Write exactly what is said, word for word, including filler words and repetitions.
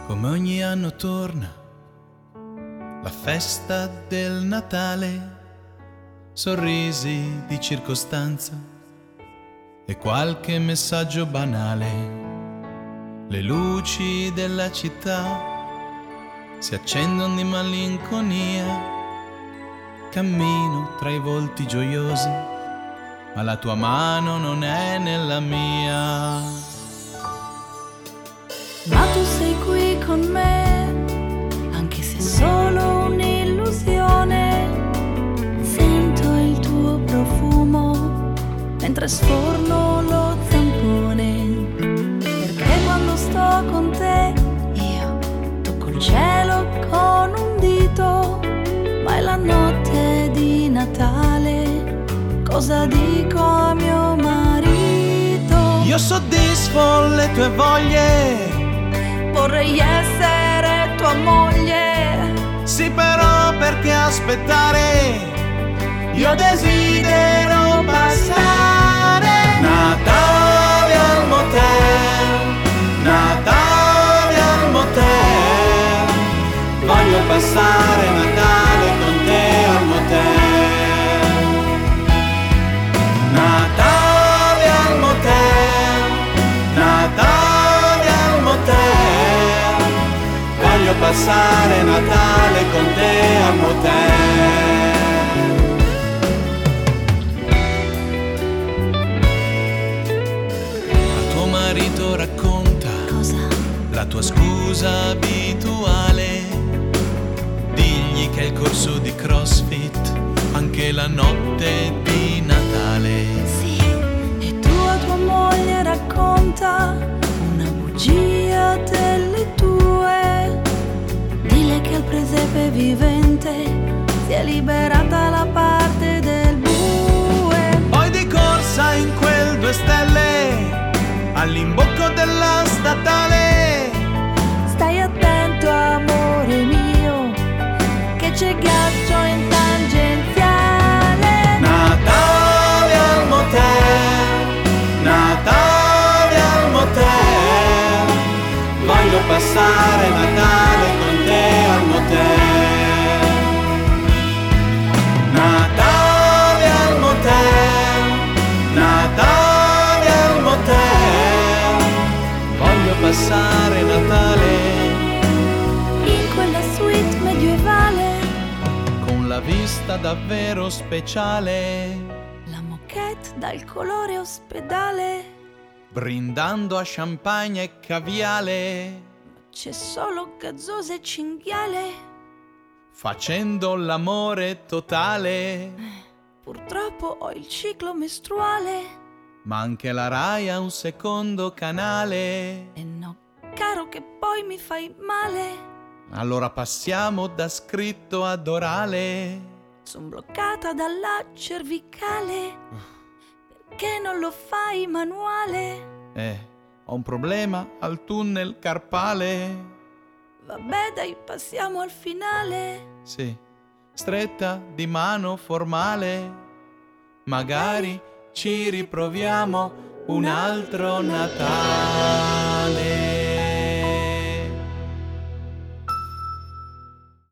Come ogni anno torna la festa del Natale, sorrisi di circostanza e qualche messaggio banale. Le luci della città si accendono di malinconia, cammino tra i volti gioiosi, ma la tua mano non è nella mia. Ma tu sei qui con me, anche se è solo un'illusione. Sento il tuo profumo mentre sforno lo zampone, perché quando sto con te io tocco il cielo con un dito. Ma è la notte di Natale, cosa dico a mio marito? Io soddisfo le tue voglie, vorrei essere tua moglie. sì, però perché aspettare? Io desidero passare Natale al motel, Natale al motel. Voglio passare Natale con te al motel. Natale al motel, Natale al motel. Voglio passare Natale con te al motel. A tuo marito racconta Cosa? la tua scusa abituale. Digli che è il corso di CrossFit anche la notte di Natale. Sì, e tu a tua moglie racconta una bugia delle tue. Dile che al presepe vivente si è liberata la parte del bue. Poi di corsa in quel due stelle all'imbocco della statale. Stai attento amore mio, che c'è ghiaccio in tangenziale. Natale al motel, Natale al motel. Voglio passare Natale con te al motel. Natale al motel, Natale al motel. Voglio passare Natale In quella suite medievale, con la vista davvero speciale, la moquette dal colore ospedale. brindando a champagne e caviale, C'è solo gazzosa e cinghiale. facendo l'amore totale. Purtroppo ho il ciclo mestruale. Ma anche la Rai ha un secondo canale. E no, caro, che poi mi fai male. Allora passiamo da scritto ad orale. Son bloccata dalla cervicale. Perché non lo fai manuale? Eh, ho un problema al tunnel carpale. Vabbè dai, passiamo al finale. Sì, stretta di mano formale. Magari ci riproviamo un altro Natale.